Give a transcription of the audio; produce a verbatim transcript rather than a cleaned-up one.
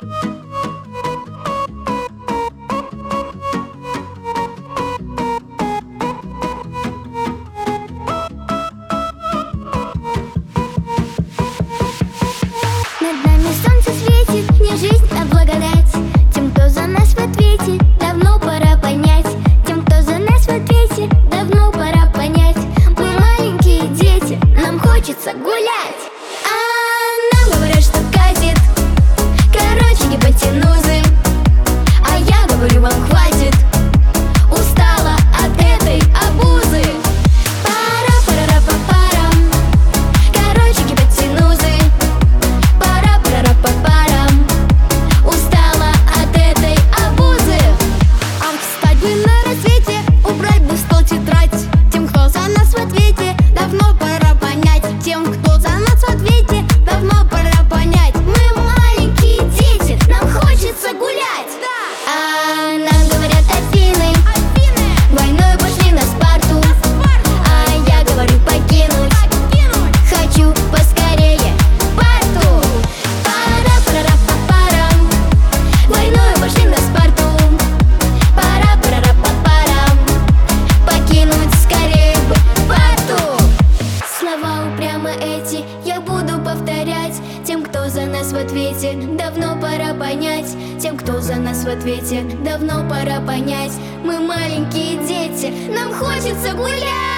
Над нами солнце светит, не жизнь, а благодать. Тем, кто за нас в ответе, давно пора понять. Тем, кто за нас в ответе, давно пора понять. Мы маленькие дети, нам хочется гулять. А нам говорят, что катит, короче, гипотенузы. А я говорю, вам хватит, устала от этой обузы. Пара-пара-па-парам, короче, гипотенузы. Пара-пара-па-парам, устала от этой обузы. Ах, встать бы на рассвете, убрать бы в стол тетрадь. Тем, кто за нас в ответе, давно пора понять. Тем, кто за нас в ответе, давно пора понять. Мы маленькие дети, нам хочется гулять. А нам говорят Афины, войной пошли на Спарту. А я говорю покинуть, хочу поскорее парту. Пара-пара-па-парам, войной пошли на Спарту. Пара-пара-па-парам, покинуть скорее бы парту. Слова упрямо эти я буду повторять. Тем, кто за нас в ответе, давно пора понять. Тем, кто за нас в ответе, давно пора понять. Мы маленькие дети, нам хочется гулять.